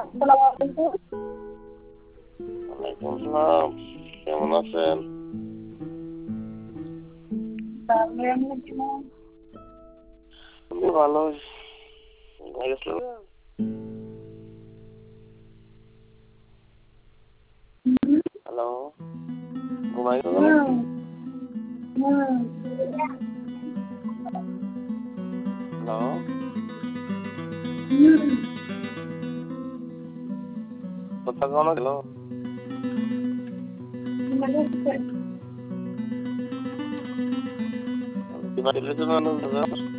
আসসালামু আলাইকুম। ওয়ালাইকুম আসসালাম। কেমন আছেন? তাহলে আপনি কেমন? আমি ভালো। ঘুমাই গেছিলেন? হুম, হ্যালো, ঘুমাই গেছেন হুম, নাকি? হুম, হ্যালো, হুম, কথা কনো গেল? মনে হচ্ছে। কি বাড়ি গেছেন?